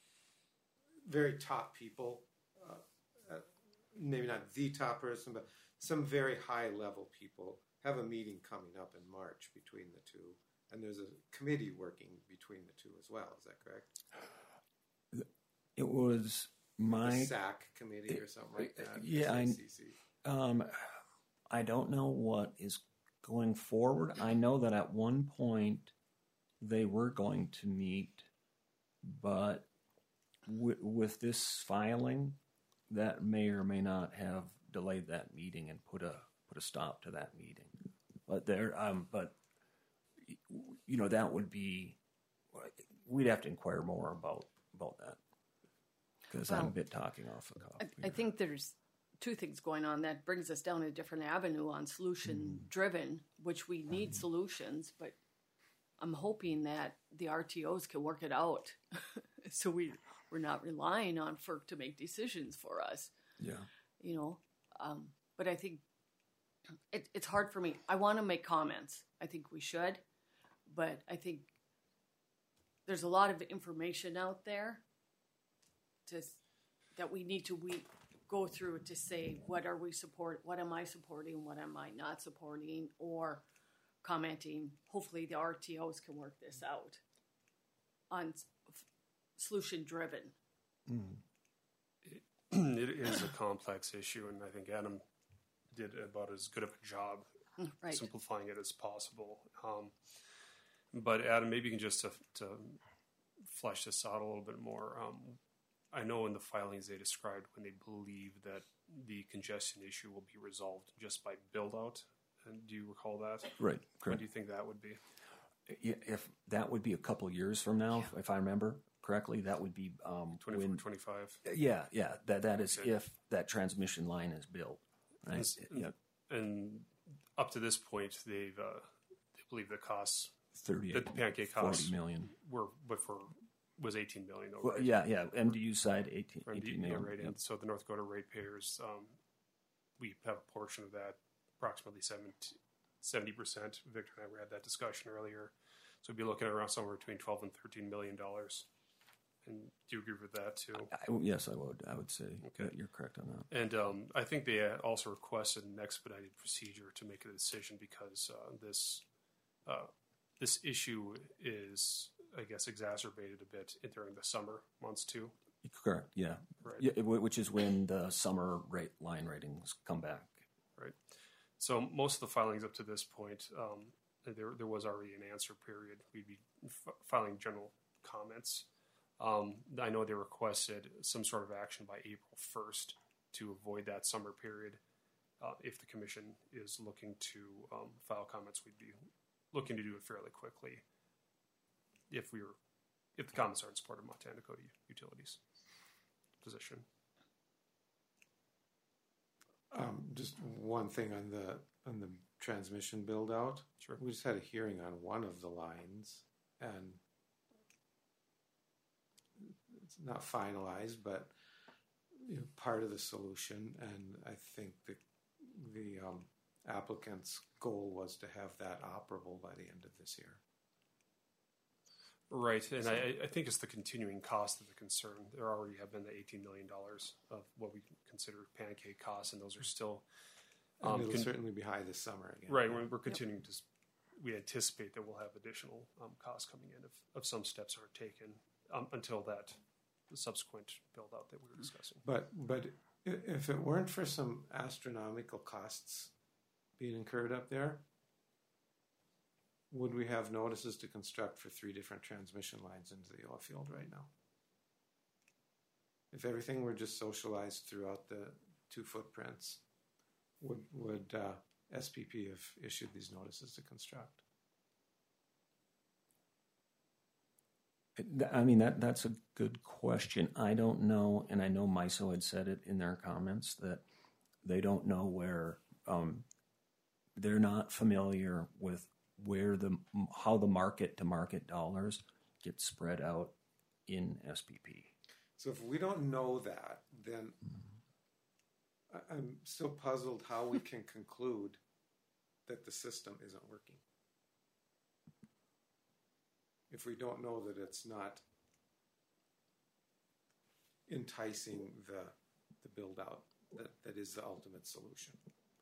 Speaker 1: very top people, uh, uh, maybe not the top person, but some very high-level people have a meeting coming up in March between the two, and there's a committee working between the two as well. Is that correct?
Speaker 6: It was my
Speaker 1: the S A C committee or something like that.
Speaker 6: Yeah, I, um, I don't know what is going forward. I know that at one point they were going to meet, but w- with this filing, that may or may not have delayed that meeting and put a put a stop to that meeting. But there, um, but you know, that would be, we'd have to inquire more about about that because well, I'm a bit talking off the cuff.
Speaker 4: I, I think there's two things going on that brings us down a different avenue on solution driven, mm. which we need mm. solutions, but I'm hoping that the R T Os can work it out so we we're not relying on FERC to make decisions for us.
Speaker 6: Yeah.
Speaker 4: You know, um, but I think it, it's hard for me. I want to make comments. I think we should, but I think there's a lot of information out there to, that we need to we go through to say, what are we support? What am I supporting? What am I not supporting? Or commenting. Hopefully the R T Os can work this out on solution driven.
Speaker 7: Mm. It, it is a complex issue, and I think Adam did about as good of a job
Speaker 4: right.
Speaker 7: simplifying it as possible. Um, but Adam, maybe you can just to, to flesh this out a little bit more. Um, I know in the filings they described when they believe that the congestion issue will be resolved just by build out. And do you recall that?
Speaker 6: Right. Correct.
Speaker 7: When do you think that would be?
Speaker 6: If that would be a couple of years from now, yeah. if I remember correctly, that would be um,
Speaker 7: twenty-four, when, twenty-five.
Speaker 6: Yeah, yeah. That that is okay. If that transmission line is built. Right?
Speaker 7: And, yeah. And up to this point, they've uh, they believe the costs
Speaker 6: thirty,
Speaker 7: that the pancake costs
Speaker 6: forty million
Speaker 7: were, but for was eighteen million. Though,
Speaker 6: well,
Speaker 7: right?
Speaker 6: Yeah, yeah. M D U side eighteen,
Speaker 7: right,
Speaker 6: eighteen million.
Speaker 7: Right,
Speaker 6: yep.
Speaker 7: And so the North Dakota ratepayers, um, we have a portion of that, approximately seventy percent. Victor and I had that discussion earlier. So we'd be looking at around somewhere between twelve and thirteen million dollars. And do you agree with that too?
Speaker 6: I, yes, I would. I would say okay. You're correct on that.
Speaker 7: And um, I think they also requested an expedited procedure to make a decision because uh, this uh, this issue is, I guess, exacerbated a bit during the summer months too.
Speaker 6: Correct. Yeah.
Speaker 7: Right.
Speaker 6: Yeah, which is when the summer rate line ratings come back.
Speaker 7: Right. So most of the filings up to this point, um, there there was already an answer period. We'd be f- filing general comments. Um, I know they requested some sort of action by April first to avoid that summer period. Uh, if the commission is looking to um, file comments, we'd be looking to do it fairly quickly. If we were, if the comments are in support of Montana Dakota Utilities position.
Speaker 1: Um, just one thing on the on the transmission build out.
Speaker 7: Sure.
Speaker 1: We just had a hearing on one of the lines, and it's not finalized, but you know, part of the solution, and I think the the um, applicant's goal was to have that operable by the end of this year.
Speaker 7: Right, and I, I think it's the continuing cost of the concern. There already have been the eighteen million dollars of what we consider pancake costs, and those are still
Speaker 1: And
Speaker 7: um,
Speaker 1: it'll
Speaker 7: con-
Speaker 1: certainly be high this summer again.
Speaker 7: right. We're, we're continuing to. We anticipate that we'll have additional um, costs coming in if, if some steps aren't taken um, until that the subsequent build out that we were discussing.
Speaker 1: But but i- if it weren't for some astronomical costs being incurred up there, would we have notices to construct for three different transmission lines into the oil field right now? If everything were just socialized throughout the two footprints, would would uh, S P P have issued these notices to construct?
Speaker 6: I mean, that that's a good question. I don't know, and I know MISO had said it in their comments that they don't know where, um, they're not familiar with where the, how the market to market dollars get spread out in S P P.
Speaker 1: So if we don't know that, then I- I'm still puzzled how we can conclude that the system isn't working. If we don't know that it's not enticing the the build out that, that is the ultimate solution.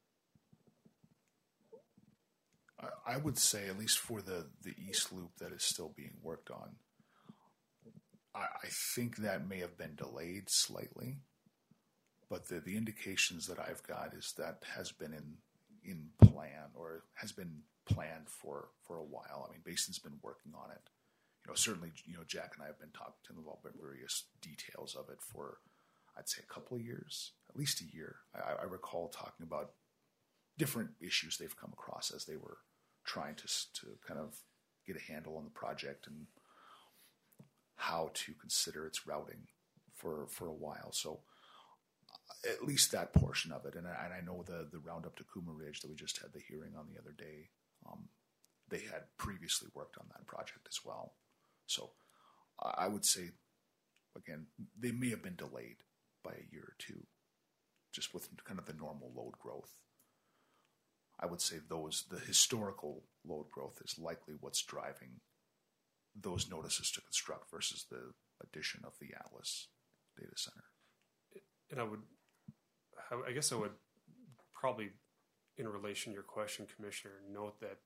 Speaker 2: I, I would say, at least for the, the East Loop that is still being worked on, I, I think that may have been delayed slightly, but the, the indications that I've got is that has been in in plan or has been planned for, for a while. I mean, Basin's been working on it. You know, certainly, you know, Jack and I have been talking to them about various details of it for, I'd say, a couple of years, at least a year. I, I recall talking about different issues they've come across as they were trying to to kind of get a handle on the project and how to consider its routing for for a while. So at least that portion of it, and I, and I know the the roundup to Kuma Ridge that we just had the hearing on the other day, um, they had previously worked on that project as well. So I would say, again, they may have been delayed by a year or two, just with kind of the normal load growth. I would say those the historical load growth is likely what's driving those notices to construct versus the addition of the Atlas data center.
Speaker 7: And I would, I guess I would probably, in relation to your question, Commissioner, note that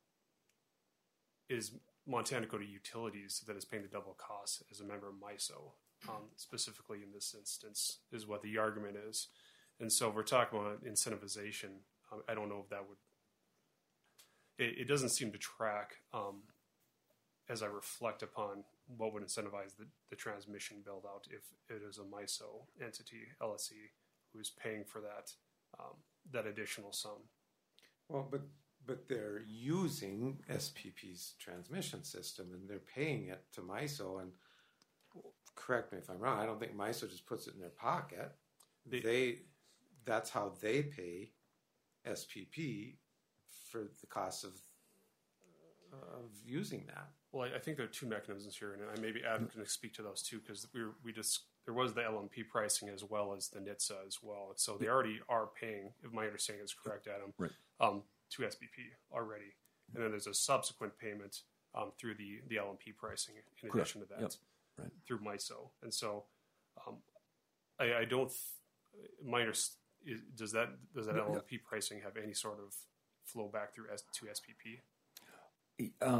Speaker 7: is Montana Dakota Utilities that is paying the double cost as a member of MISO, um, specifically in this instance, is what the argument is. And so if we're talking about incentivization, um, I don't know if that would, it, it doesn't seem to track um, as I reflect upon what would incentivize the, the transmission build out if it is a MISO entity, L S E, who's paying for that, um, that additional sum.
Speaker 1: Well, but but they're using S P P's transmission system and they're paying it to MISO. And correct me if I'm wrong, I don't think MISO just puts it in their pocket. They, they that's how they pay S P P for the cost of of using that.
Speaker 7: Well, I, I think there are two mechanisms here, and I maybe Adam can speak to those too, because we were, we just there was the L M P pricing as well as the N H T S A as well, and so they already are paying, if my understanding is correct, Adam,
Speaker 6: right.
Speaker 7: um, to S P P already, and then there's a subsequent payment um, through the the L M P pricing in
Speaker 6: Correct.
Speaker 7: addition to that,
Speaker 6: Yep. Right.
Speaker 7: through MISO, and so um, I, I don't. My understanding is, does that does that
Speaker 6: Yeah.
Speaker 7: L M P pricing have any sort of flow back through S, to S P P?
Speaker 6: Uh,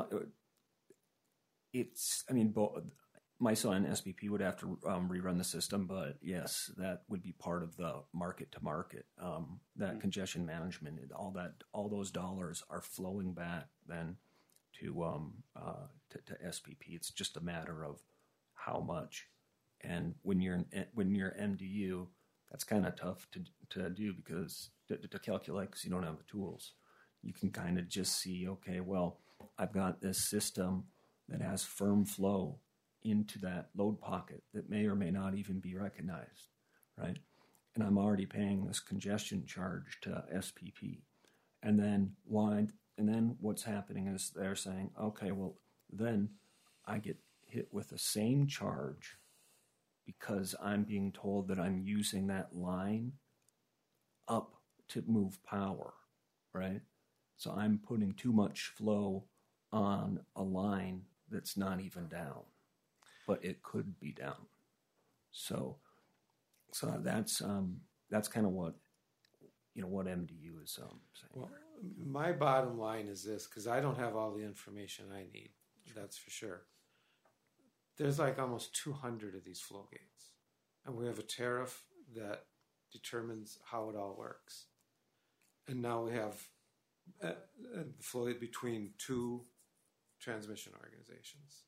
Speaker 6: it's, I mean, both MISO and S P P would have to um, rerun the system, but yes, that would be part of the market to market. Um, that mm-hmm. congestion management, all that, all those dollars are flowing back then to um, uh, to, to S P P. It's just a matter of how much. And when you're in, when you're M D U, that's kind of tough to to do because to, to calculate because you don't have the tools. You can kind of just see, okay, well, I've got this system that has firm flow into that load pocket that may or may not even be recognized, right? And I'm already paying this congestion charge to S P P. And then why? And then what's happening is they're saying, okay, well, then I get hit with the same charge because I'm being told that I'm using that line up to move power, right? So I'm putting too much flow on a line that's not even down, but it could be down. So, so that's um, that's kind of what you know what M D U is um, saying.
Speaker 1: Well, my bottom line is this, because I don't have all the information I need. That's for sure. There's like almost two hundred of these flow gates, and we have a tariff that determines how it all works. And now we have a, a flow gate between two transmission organizations.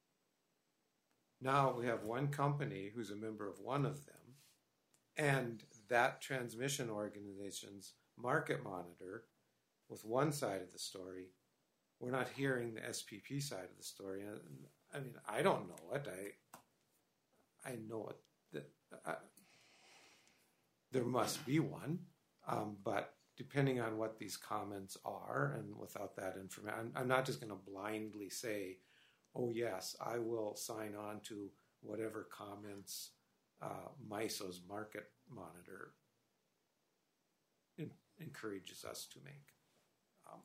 Speaker 1: Now we have one company who's a member of one of them, and that transmission organization's market monitor with one side of the story. We're not hearing the S P P side of the story. I mean, I don't know it. I I know it. That I, there must be one, um, but depending on what these comments are, and without that information, I'm, I'm not just going to blindly say, "Oh yes, I will sign on to whatever comments uh, MISO's market monitor in, encourages us to make." Um,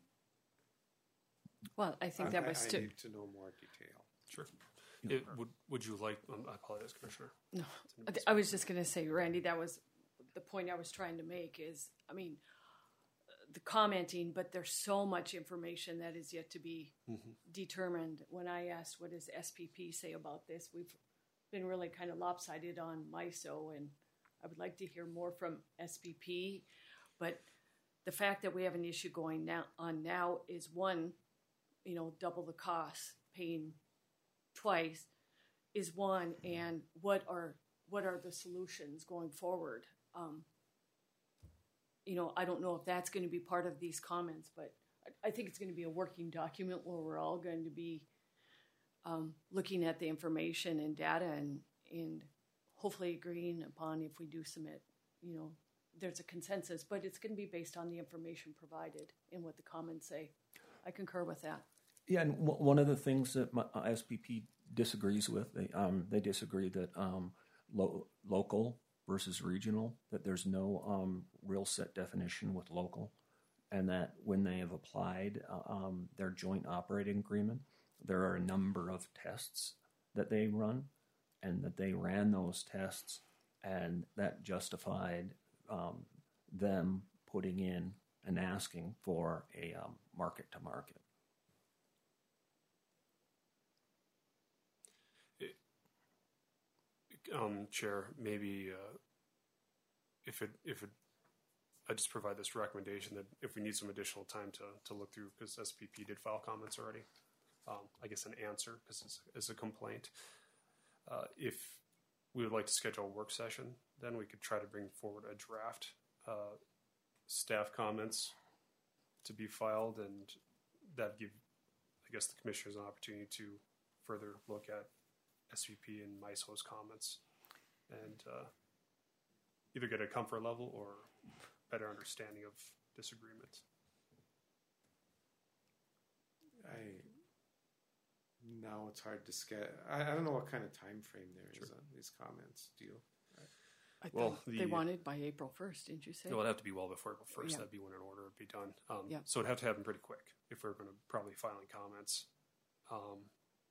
Speaker 4: Well, I think that
Speaker 1: I,
Speaker 4: was
Speaker 1: I
Speaker 4: too.
Speaker 1: need to know more detail.
Speaker 7: Sure. It, would Would you like? Um, I apologize, Commissioner.
Speaker 4: No, I- I was just going to say, Randy, that was the point I was trying to make. Is I mean, the commenting, but there's so much information that is yet to be
Speaker 7: Mm-hmm.
Speaker 4: determined. When I asked, "What does S P P say about this?" We've been really kind of lopsided on MISO, and I would like to hear more from S P P. But the fact that we have an issue going now on now is one, you know, double the cost, paying twice is one, and what are what are the solutions going forward? Um, you know, I don't know if that's going to be part of these comments, but I, I think it's going to be a working document where we're all going to be um, looking at the information and data and and hopefully agreeing upon if we do submit, you know, there's a consensus, but it's going to be based on the information provided and what the comments say. I concur with that.
Speaker 6: Yeah, and w- one of the things that my, uh, S P P disagrees with, they um, they disagree that um, lo- local versus regional, that there's no um, real set definition with local, and that when they have applied uh, um, their joint operating agreement, there are a number of tests that they run, and that they ran those tests, and that justified um, them putting in and asking for a um, market to market.
Speaker 7: Um, Chair, maybe uh, if it if it, I just provide this recommendation that if we need some additional time to to look through, because S P P did file comments already, um, I guess an answer because it's, it's a complaint. Uh, if we would like to schedule a work session, then we could try to bring forward a draft uh, staff comments to be filed, and that give, I guess, the commissioners an opportunity to further look at S P P and MISO's comments, and uh, either get a comfort level or better understanding of disagreement.
Speaker 1: I now it's hard to schedule. I, I don't know what kind of time frame there is
Speaker 7: Sure.
Speaker 1: on these comments. Do you?
Speaker 4: I
Speaker 7: Well,
Speaker 4: thought
Speaker 7: the-
Speaker 4: they wanted by April first, didn't you say?
Speaker 7: It would have to be well before April first.
Speaker 4: Yeah.
Speaker 7: That'd be when an order would be done. Um,
Speaker 4: Yeah.
Speaker 7: So it'd have to happen pretty quick if we're going to probably filing comments. Um,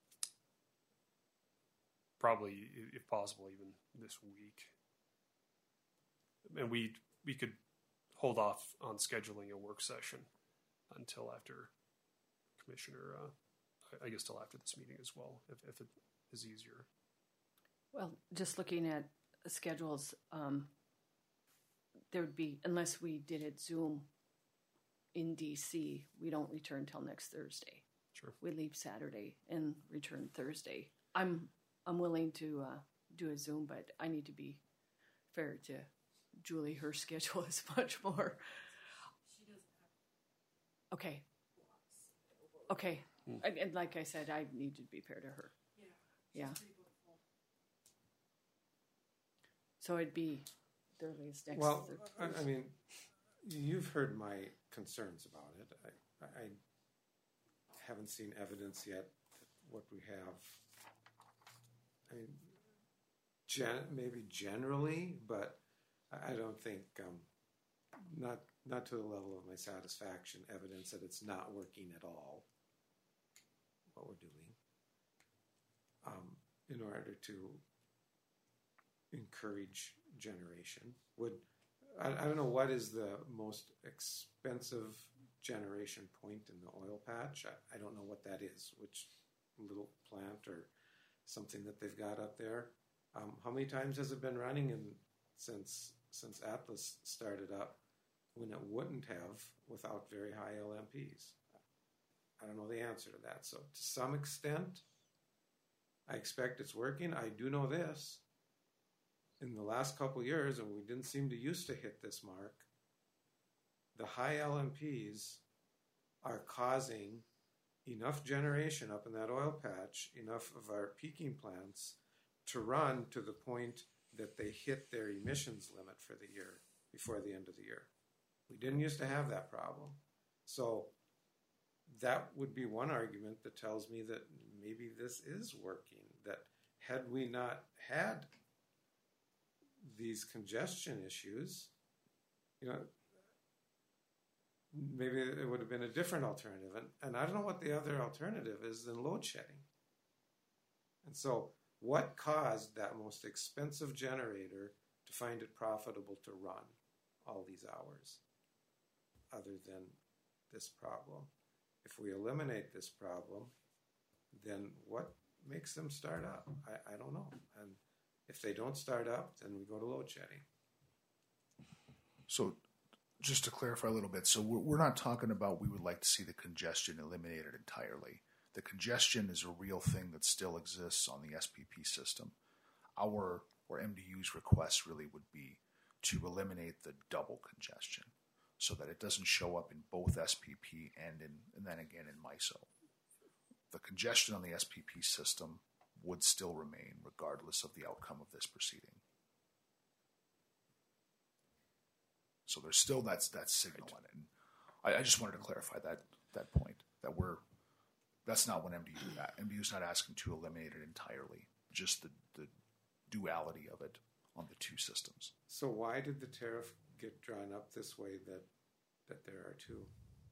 Speaker 7: probably, i- if possible, even this week. And we we could hold off on scheduling a work session until after Commissioner, uh, I- I guess till after this meeting as well, if, if it is easier.
Speaker 4: Well, just looking at schedules, um, there would be, unless we did it Zoom in D C, we don't return till next Thursday.
Speaker 7: Sure.
Speaker 4: We leave Saturday and return Thursday. I'm I'm willing to uh, do a Zoom, but I need to be fair to Julie. Her schedule is much more. She doesn't have. Okay. Okay,
Speaker 7: Hmm.
Speaker 4: and, and like I said, I need to be fair to her. Yeah. Yeah. So it'd be the earliest next.
Speaker 1: Well,
Speaker 4: Thur-
Speaker 1: I, I mean, you've heard my concerns about it. I, I haven't seen evidence yet that what we have. I mean, gen- maybe generally, but I I don't think um, not not to the level of my satisfaction. Evidence that it's not working at all. What we're doing, um, in order to encourage generation, would I, I don't know what is the most expensive generation point in the oil patch. I, I don't know what that is. Which little plant or something that they've got up there. Um, how many times has it been running in, since since Atlas started up, when it wouldn't have without very high L M Ps? I don't know the answer to that. So to some extent, I expect it's working. I do know this. In the last couple years, and we didn't seem to used to hit this mark, the high L M Ps are causing enough generation up in that oil patch, enough of our peaking plants to run to the point that they hit their emissions limit for the year before the end of the year. We didn't used to have that problem. So that would be one argument that tells me that maybe this is working, that had we not had these congestion issues, you know, maybe it would have been a different alternative. And, and I don't know what the other alternative is than load shedding. And so what caused that most expensive generator to find it profitable to run all these hours other than this problem? If we eliminate this problem, then what makes them start up? I, I don't know. And if they don't start up, then we go to load shedding.
Speaker 2: So just to clarify a little bit, so we're, we're not talking about we would like to see the congestion eliminated entirely. The congestion is a real thing that still exists on the S P P system. Our, or M D U's request really would be to eliminate the double congestion so that it doesn't show up in both S P P and in, and then again in MISO. The congestion on the S P P system would still remain regardless of the outcome of this proceeding. So there's still that, that signal in it. And I, I just wanted to clarify that that point, that we're, that's not what M D U, M D U is not asking to eliminate it entirely, just the, the duality of it on the two systems.
Speaker 1: So why did the tariff get drawn up this way, that that there are two?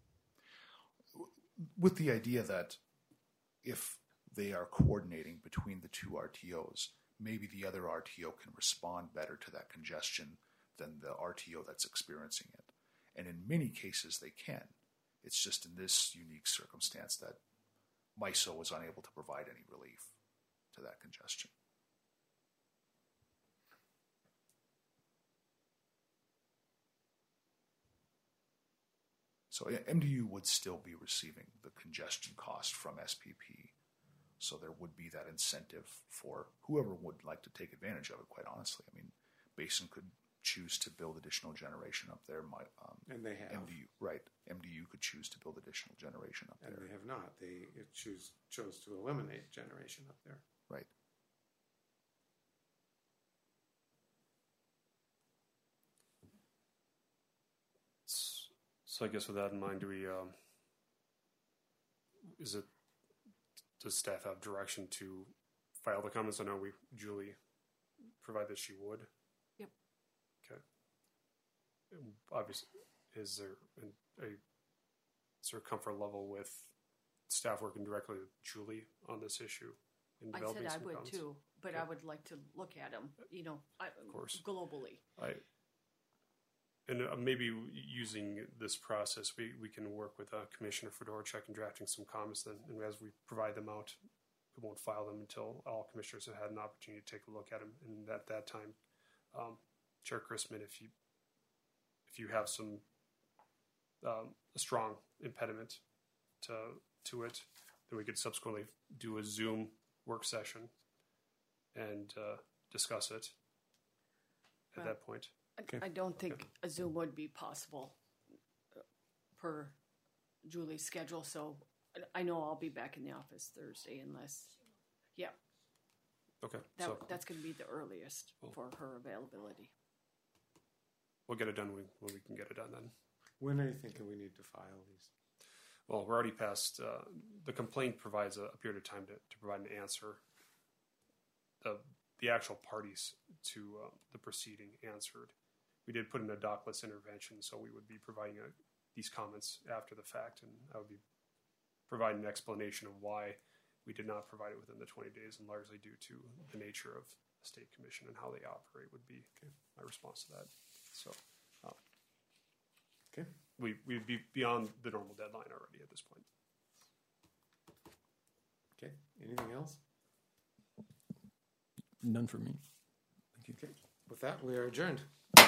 Speaker 2: With the idea that if they are coordinating between the two R T Os, maybe the other R T O can respond better to that congestion than the R T O that's experiencing it. And in many cases they can. It's just in this unique circumstance that MISO was unable to provide any relief to that congestion. So M D U would still be receiving the congestion cost from S P P. So there would be that incentive for whoever would like to take advantage of it, quite honestly. I mean, Basin could choose to build additional generation up there. My, um,
Speaker 1: and they have.
Speaker 2: M D U, right. M D U could choose to build additional generation up
Speaker 1: and
Speaker 2: there.
Speaker 1: And they have not. They choose chose to eliminate generation up there.
Speaker 2: Right.
Speaker 7: So I guess with that in mind, do we, um, is it, does staff have direction to file the comments? I know we, Julie, provided she would.
Speaker 4: Yep.
Speaker 7: Okay. Obviously, is there a, a is there a comfort level with staff working directly with Julie on this issue? In
Speaker 4: I
Speaker 7: developing
Speaker 4: said I
Speaker 7: some
Speaker 4: would
Speaker 7: comments?
Speaker 4: too, but
Speaker 7: Okay.
Speaker 4: I would like to look at them, you know, I,
Speaker 7: Of course.
Speaker 4: globally.
Speaker 7: I, and uh, maybe using this process, we, we can work with uh, Commissioner Fedorchuk in drafting some comments. Then, and as we provide them out, we won't file them until all commissioners have had an opportunity to take a look at them. And at that time, um, Chair Chrisman, if you if you have some um, a strong impediment to to it, then we could subsequently do a Zoom work session and uh, discuss it at
Speaker 4: Well,
Speaker 7: that point.
Speaker 4: I-
Speaker 1: Okay.
Speaker 4: I don't think a Zoom would be possible uh, per Julie's schedule, so I- I know I'll be back in the office Thursday unless, yeah,
Speaker 7: Okay,
Speaker 4: that,
Speaker 7: so
Speaker 4: that's going to be the earliest
Speaker 7: Cool.
Speaker 4: for her availability.
Speaker 7: we'll get it done when, when we can get it done then.
Speaker 1: When are you thinking we need to file these?
Speaker 7: Well, we're already past, uh, the complaint provides a, a period of time to, to provide an answer. The the actual parties to uh, the proceeding answered. We did put in a dockless intervention, so we would be providing a, these comments after the fact, and I would be providing an explanation of why we did not provide it within the twenty days, and largely due to the nature of the State Commission and how they operate would be okay, my response to that. So um,
Speaker 1: okay,
Speaker 7: we we'd be beyond the normal deadline already at this point.
Speaker 1: Okay, anything else?
Speaker 6: None for me. Thank you.
Speaker 1: Okay, with that, we are adjourned.